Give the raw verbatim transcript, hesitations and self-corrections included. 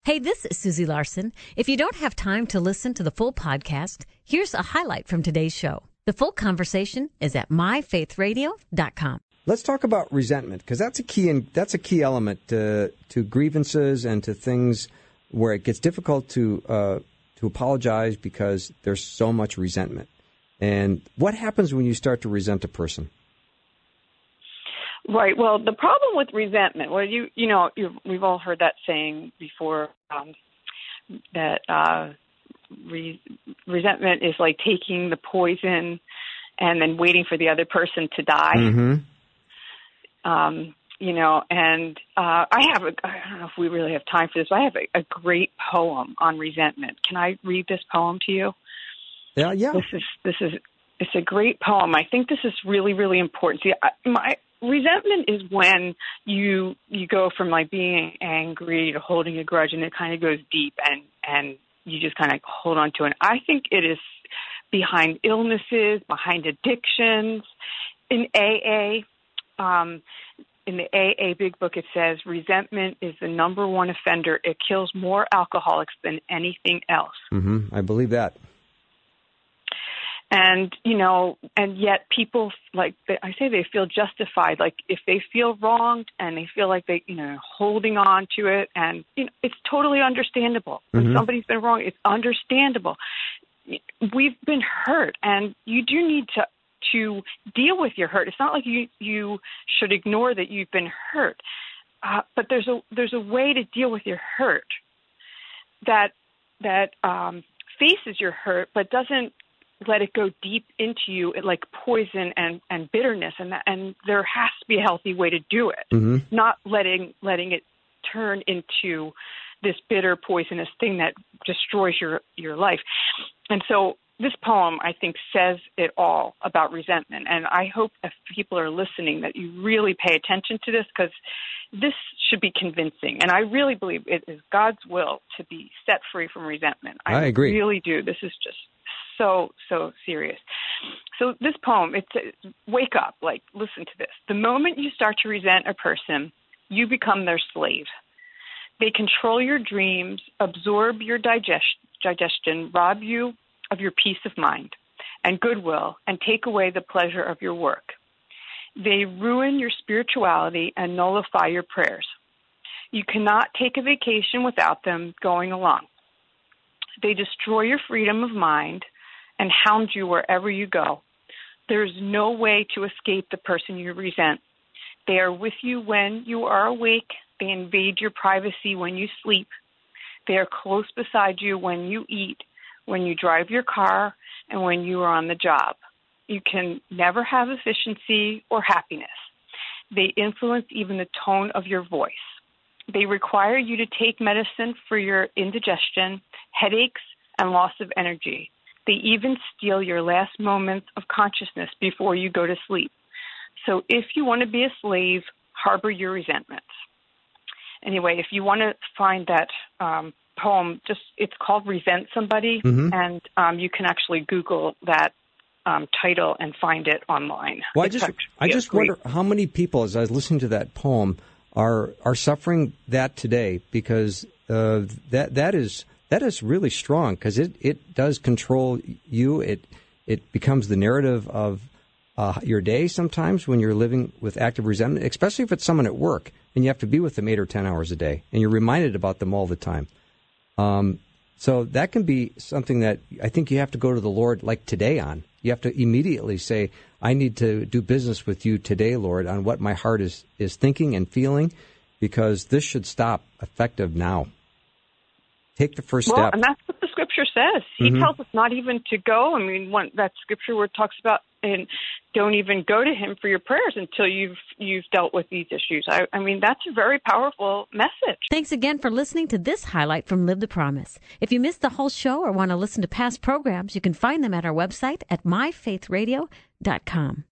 Hey, this is Susie Larson. If you don't have time to listen to the full podcast, here's a highlight from today's show. The full conversation is at my faith radio dot com. Let's talk about resentment, because that's a key and that's a key element to, to grievances and to things where it gets difficult to uh, to apologize because there's so much resentment. And what happens when you start to resent a person? Right. Well, the problem with resentment, well, you you know, you've, we've all heard that saying before, um, that uh, re- resentment is like taking the poison and then waiting for the other person to die. Mm-hmm. Um, you know, and uh, I have a, I don't know if we really have time for this, but I have a, a great poem on resentment. Can I read this poem to you? Yeah, yeah. This is, this is, it's a great poem. I think this is really, really important. See, I, my, resentment is when you you go from like being angry to holding a grudge, and it kind of goes deep, and and you just kind of hold on to it. I think it is behind illnesses, behind addictions. In A A, um, in the A A Big Book, it says resentment is the number one offender. It kills more alcoholics than anything else. Mm-hmm. I believe that. And, you know, and yet people, like, they, I say they feel justified. Like, if they feel wronged and they feel like they, you know, holding on to it, and, you know, it's totally understandable. When Mm-hmm. somebody's been wrong, it's understandable. We've been hurt, and you do need to to deal with your hurt. It's not like you, you should ignore that you've been hurt. Uh, but there's a there's a way to deal with your hurt that that um, faces your hurt, but doesn't let it go deep into you, like poison and, and bitterness, and that, and there has to be a healthy way to do it, Mm-hmm. not letting letting it turn into this bitter, poisonous thing that destroys your, your life. And so this poem, I think, says it all about resentment, and I hope if people are listening that you really pay attention to this, because this should be convincing, and I really believe it is God's will to be set free from resentment. I, I agree. really do. This is just so, so serious. So this poem, it says, wake up, like, listen to this. The moment you start to resent a person, you become their slave. They control your dreams, absorb your digest, digestion, rob you of your peace of mind and goodwill, and take away the pleasure of your work. They ruin your spirituality and nullify your prayers. You cannot take a vacation without them going along. They destroy your freedom of mind and hound you wherever you go. There is no way to escape the person you resent. They are with you when you are awake. They invade your privacy when you sleep. They are close beside you when you eat, when you drive your car, and when you are on the job. You can never have efficiency or happiness. They influence even the tone of your voice. They require you to take medicine for your indigestion, headaches, and loss of energy. They even steal your last moments of consciousness before you go to sleep. So if you want to be a slave, harbor your resentments. Anyway, if you want to find that um, poem, just it's called Resent Somebody, Mm-hmm. and um, you can actually Google that um, title and find it online. Well, I It's just actually I a just great- wonder how many people, as I was listening to that poem, are are suffering that today, because uh, that that is that is really strong, because it, it does control you. It it becomes the narrative of uh, your day sometimes when you're living with active resentment, especially if it's someone at work and you have to be with them eight or ten hours a day, and you're reminded about them all the time. Um, so that can be something that I think you have to go to the Lord like today on. You have to immediately say, I need to do business with you today, Lord, on what my heart is, is thinking and feeling, because this should stop effective now. Take the first well, step. and that's what the scripture says. He Mm-hmm. tells us not even to go. I mean, one, that scripture where it talks about, and don't even go to him for your prayers until you've you've dealt with these issues. I, I mean, that's a very powerful message. Thanks again for listening to this highlight from Live the Promise. If you missed the whole show or want to listen to past programs, you can find them at our website at my faith radio dot com.